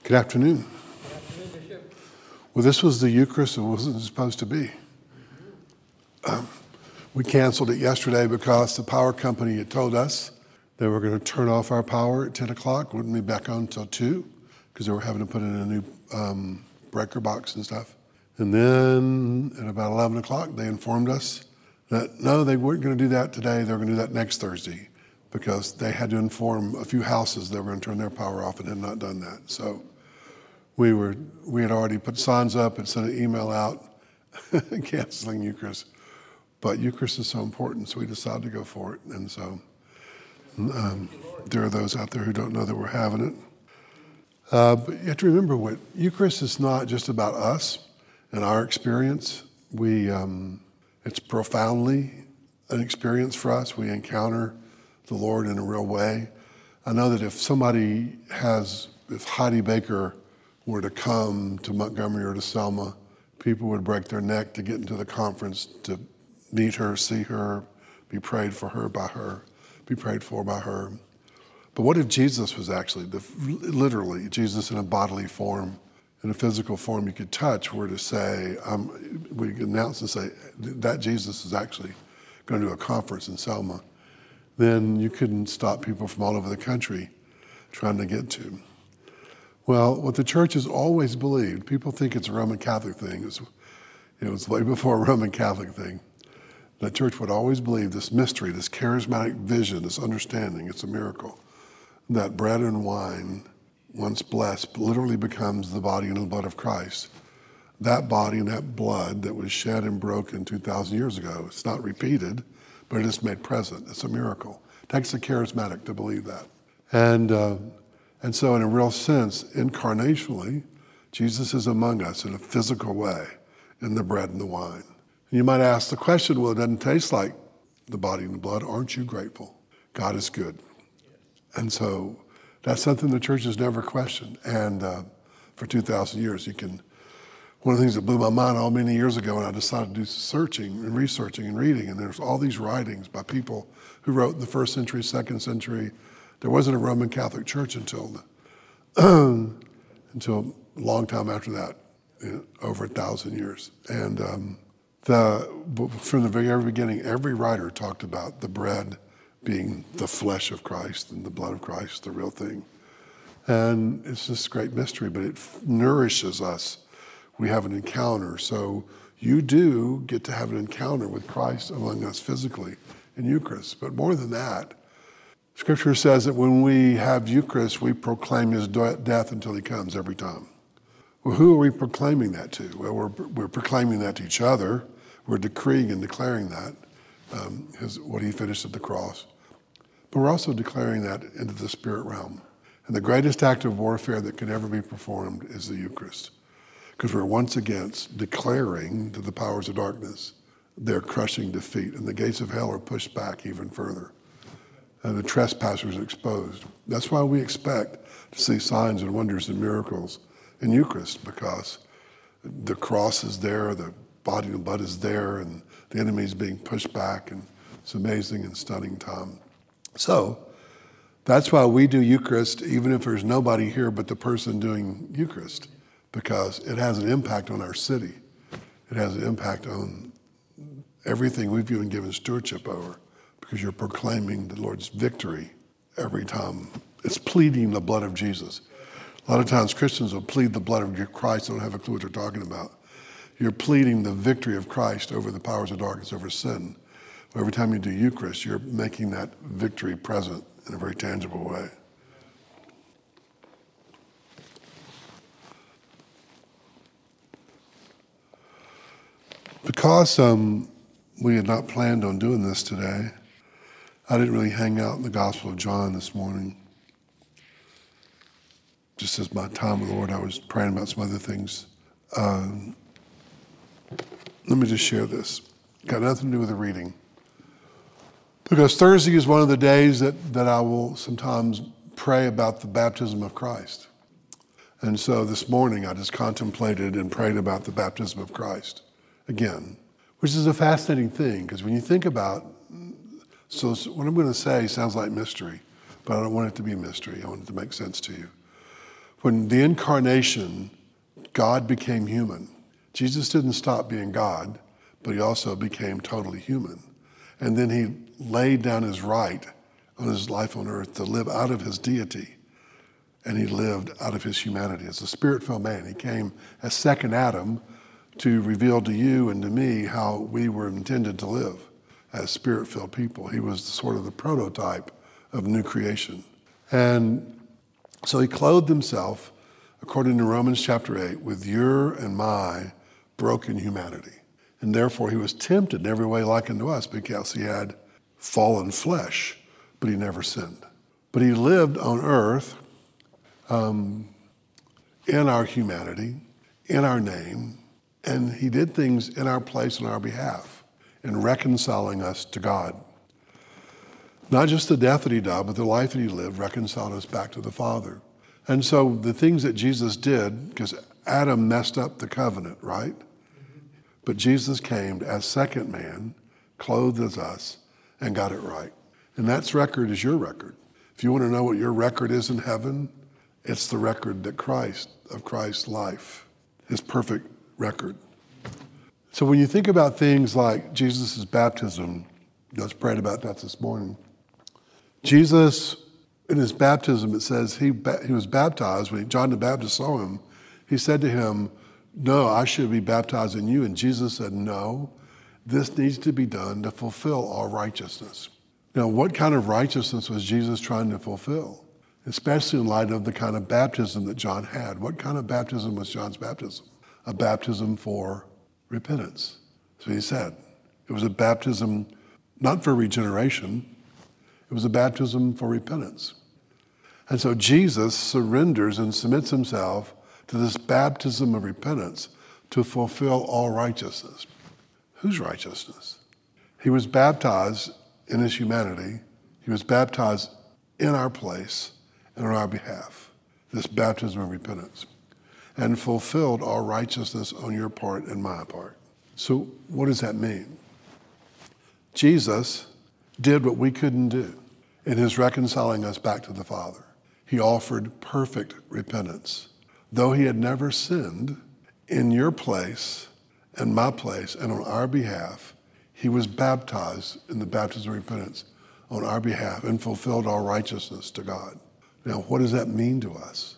Good afternoon. Good afternoon, Bishop. Well, this was the Eucharist. It wasn't supposed to be. We canceled it yesterday because the power company had told us they were going to turn off our power at 10 o'clock. Wouldn't be back on until 2 because they were having to put in a new breaker box and stuff. And then at about 11 o'clock, they informed us that no, they weren't going to do that today. They were going to do that next Thursday because they had to inform a few houses they were going to turn their power off and had not done that. So we had already put signs up and sent an email out canceling Eucharist. But Eucharist is so important, so we decided to go for it. And so there are those out there who don't know that we're having it. But you have to remember what Eucharist is not just about us and our experience. It's profoundly an experience for us. We encounter the Lord in a real way. I know that if Heidi Baker were to come to Montgomery or to Selma, people would break their neck to get into the conference to meet her, see her, be prayed for by her. But what if Jesus was actually, literally, Jesus in a bodily form, in a physical form you could touch, were to say, we could announce and say, that Jesus is actually going to do a conference in Selma, then you couldn't stop people from all over the country trying to get to him. Well, what the church has always believed, people think it's a Roman Catholic thing. It's way before a Roman Catholic thing. The church would always believe this mystery, this charismatic vision, this understanding, it's a miracle, that bread and wine, once blessed, literally becomes the body and the blood of Christ. That body and that blood that was shed and broken 2,000 years ago, it's not repeated, but it is made present. It's a miracle. It takes a charismatic to believe that. And so in a real sense, incarnationally, Jesus is among us in a physical way in the bread and the wine. And you might ask the question, well, it doesn't taste like the body and the blood. Aren't you grateful? God is good. And so that's something the church has never questioned. And for 2,000 years, one of the things that blew my mind all many years ago when I decided to do searching and researching and reading, and there's all these writings by people who wrote in the 1st century, 2nd century. There wasn't a Roman Catholic Church until a long time after that, over 1,000 years. And from the very beginning, every writer talked about the bread being the flesh of Christ and the blood of Christ, the real thing. And it's this great mystery, but it nourishes us. We have an encounter. So you do get to have an encounter with Christ among us physically in Eucharist. But more than that, Scripture says that when we have Eucharist, we proclaim his death until he comes every time. Well, who are we proclaiming that to? Well, we're proclaiming that to each other. We're decreeing and declaring that, what he finished at the cross. But we're also declaring that into the spirit realm. And the greatest act of warfare that can ever be performed is the Eucharist. Because we're once again declaring to the powers of darkness their crushing defeat. And the gates of hell are pushed back even further. And the trespassers exposed. That's why we expect to see signs and wonders and miracles in Eucharist, because the cross is there, the body and blood is there, and the enemy is being pushed back, and it's amazing and stunning time. So that's why we do Eucharist even if there's nobody here but the person doing Eucharist, because it has an impact on our city. It has an impact on everything we've been given stewardship over, because you're proclaiming the Lord's victory every time. It's pleading the blood of Jesus. A lot of times Christians will plead the blood of Christ, don't have a clue what they're talking about. You're pleading the victory of Christ over the powers of darkness, over sin. Every time you do Eucharist, you're making that victory present in a very tangible way. Because we had not planned on doing this today, I didn't really hang out in the Gospel of John this morning. Just as my time with the Lord, I was praying about some other things. Let me just share this. Got nothing to do with the reading. Because Thursday is one of the days that I will sometimes pray about the baptism of Christ. And so this morning I just contemplated and prayed about the baptism of Christ again, which is a fascinating thing, because when you think about, so what I'm going to say sounds like mystery, but I don't want it to be mystery. I want it to make sense to you. When the incarnation, God became human. Jesus didn't stop being God, but he also became totally human. And then he laid down his right on his life on earth to live out of his deity. And he lived out of his humanity. As a spirit-filled man, he came as second Adam to reveal to you and to me how we were intended to live as spirit-filled people. He was sort of the prototype of new creation. And so he clothed himself, according to Romans chapter 8, with your and my broken humanity. And therefore he was tempted in every way like unto us because he had fallen flesh, but he never sinned. But he lived on earth in our humanity, in our name, and he did things in our place on our behalf in reconciling us to God. Not just the death that he died, but the life that he lived reconciled us back to the Father. And so the things that Jesus did, because Adam messed up the covenant, right? But Jesus came as second man, clothed as us, and got it right. And that record is your record. If you want to know what your record is in heaven, it's the record that of Christ's life, his perfect record. So when you think about things like Jesus' baptism, I was praying about that this morning. Jesus, in his baptism, it says he was baptized. When John the Baptist saw him, he said to him, "No, I should be baptized in you." And Jesus said, "No, this needs to be done to fulfill all righteousness." Now, what kind of righteousness was Jesus trying to fulfill? Especially in light of the kind of baptism that John had. What kind of baptism was John's baptism? A baptism for repentance. So he said, it was a baptism not for regeneration, it was a baptism for repentance. And so Jesus surrenders and submits himself to this baptism of repentance to fulfill all righteousness. Whose righteousness? He was baptized in his humanity. He was baptized in our place and on our behalf, this baptism of repentance, and fulfilled all righteousness on your part and my part. So what does that mean? Jesus did what we couldn't do in his reconciling us back to the Father. He offered perfect repentance. Though he had never sinned, in your place and my place and on our behalf, he was baptized in the baptism of repentance on our behalf and fulfilled all righteousness to God. Now, what does that mean to us?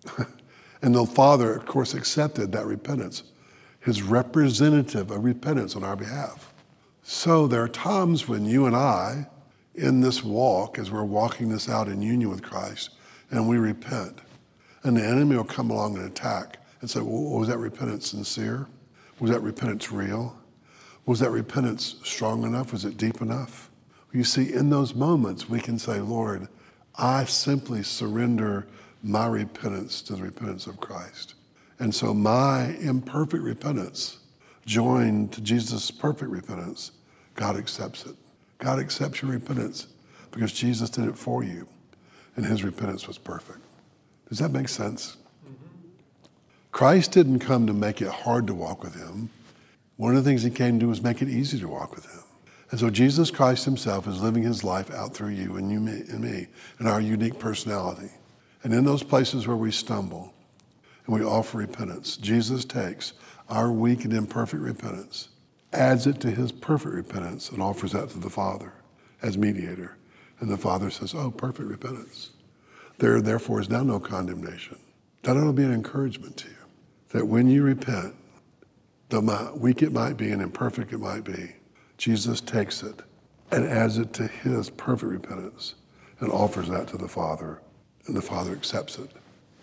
And the Father, of course, accepted that repentance, his representative of repentance on our behalf. So there are times when you and I, in this walk, as we're walking this out in union with Christ, and we repent, and the enemy will come along and attack and say, well, was that repentance sincere? Was that repentance real? Was that repentance strong enough? Was it deep enough? You see, in those moments, we can say, Lord, I simply surrender my repentance to the repentance of Christ. And so my imperfect repentance joined to Jesus' perfect repentance, God accepts it. God accepts your repentance because Jesus did it for you, and his repentance was perfect. Does that make sense? Mm-hmm. Christ didn't come to make it hard to walk with him. One of the things he came to do was make it easy to walk with him. And so Jesus Christ himself is living his life out through you and me and our unique personality. And in those places where we stumble and we offer repentance, Jesus takes our weak and imperfect repentance, adds it to his perfect repentance, and offers that to the Father as mediator. And the Father says, oh, perfect repentance. There, therefore, is now no condemnation. That ought to be an encouragement to you, that when you repent, though weak it might be and imperfect it might be, Jesus takes it and adds it to his perfect repentance and offers that to the Father, and the Father accepts it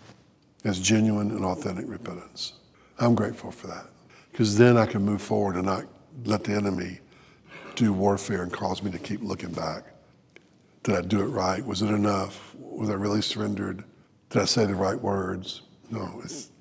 as genuine and authentic repentance. I'm grateful for that, because then I can move forward and not let the enemy do warfare and cause me to keep looking back. Did I do it right? Was it enough? Was I really surrendered? Did I say the right words? No,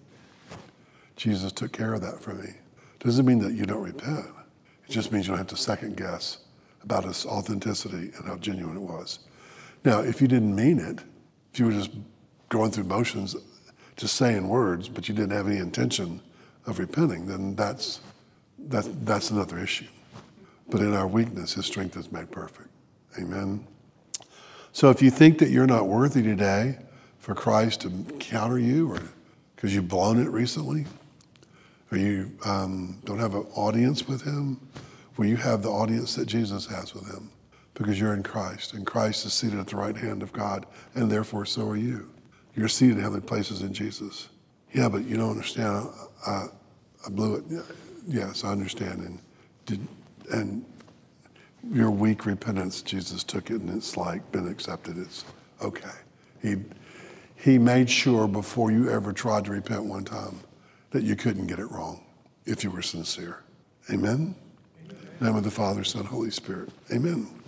Jesus took care of that for me. Doesn't mean that you don't repent. It just means you don't have to second guess about its authenticity and how genuine it was. Now, if you didn't mean it, if you were just going through motions, just saying words, but you didn't have any intention of repenting, then that's another issue. But in our weakness, his strength is made perfect. Amen. So if you think that you're not worthy today, for Christ to encounter you, or because you've blown it recently, or you don't have an audience with him? Will you have the audience that Jesus has with him? Because you're in Christ, and Christ is seated at the right hand of God, and therefore so are you. You're seated in heavenly places in Jesus. Yeah, but you don't understand. I blew it. Yes, I understand. And your weak repentance, Jesus took it, and it's like been accepted. It's okay. He made sure before you ever tried to repent one time that you couldn't get it wrong if you were sincere. Amen? In the name of the Father, Son, Holy Spirit. Amen.